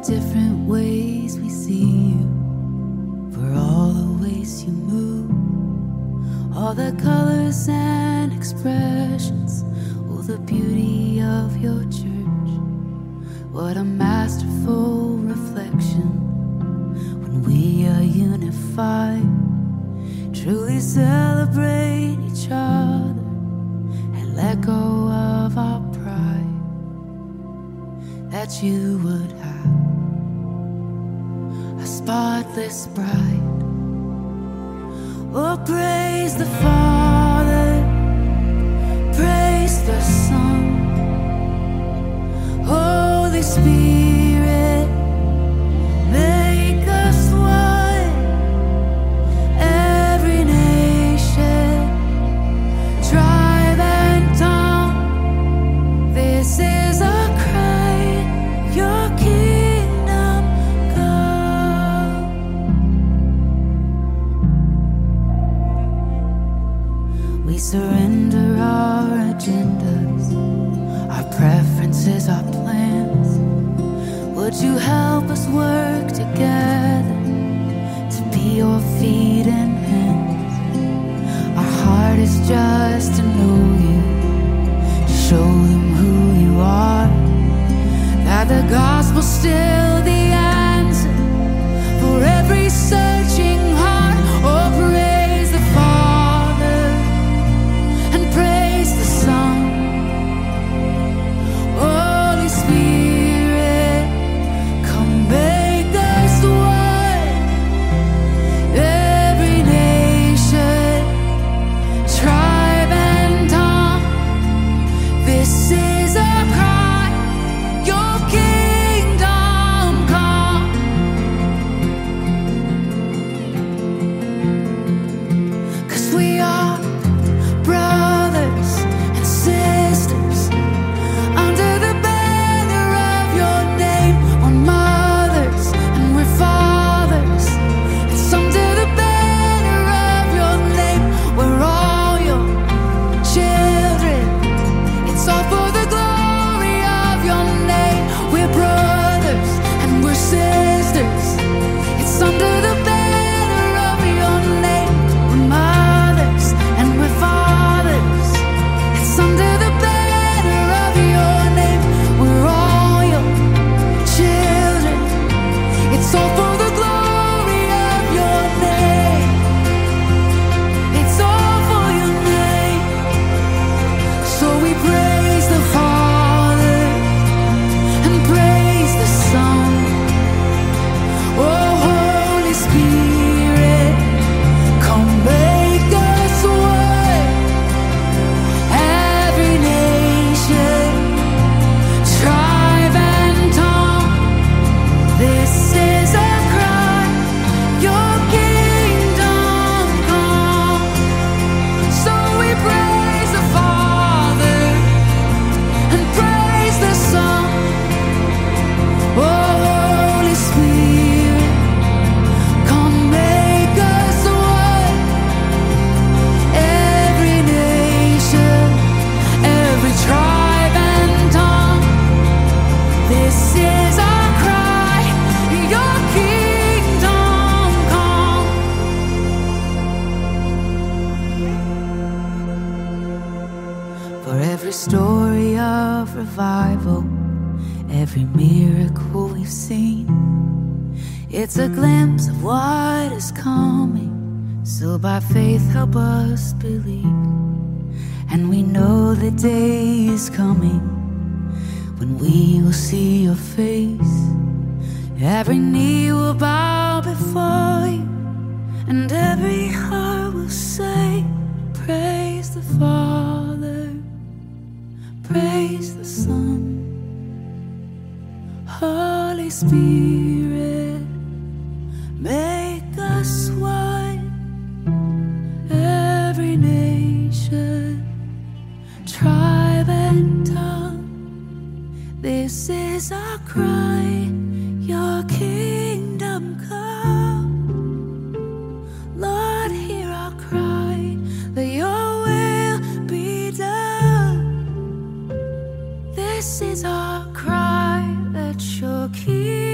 different ways we see you, for all the ways you move, all the colors and expressions, all the beauty of your church. What a masterful reflection when we are unified, truly celebrate each other and let go of our pride, that you would have a spotless bride. Oh, praise the Father, praise the Son, Holy Spirit, make us one. Every nation, tribe and tongue, this is our cry, your kingdom come. We surrender our agendas, our preferences, our plans. Would you help us work together to be your feet and hands? Our heart is just to know you, to show them who you are, that the gospel's still the answer for every searching heart. Oh, praise the Father and praise the Son, Holy Spirit, come make us one. Every nation, tribe and tongue, this is our cry, your kingdom come. 'Cause we are brothers and sisters under the banner of your name. We're mothers and we're fathers. It's under the banner of your name. We're all your children. It's all for the glory of your name. We're brothers and we're sisters. It's under the banner of your name. We're mothers and we're fathers. It's under the banner of your name. We're all your children. It's all for the glory of your name. It's all for your name. So we praise the Father and praise the Son. Oh, Holy Spirit, come make us one. Every nation, tribe and tongue, this is our cry, your kingdom come. So we praise the Father and praise the Son. Oh, Holy Spirit, come make us one. Every nation, every tribe and tongue, this is our cry, your kingdom come. For every story of revival, every miracle we've seen, it's a glimpse of what is coming. So by faith help us believe. And we know the day is coming when we will see your face. Every knee will bow before you, and every heart will say, praise the Father, praise the Son, Holy Spirit, make us one. Every nation, tribe and tongue, this is our cry, your kingdom come. Lord, hear our cry, that your will be done. This is our cry, that your kingdom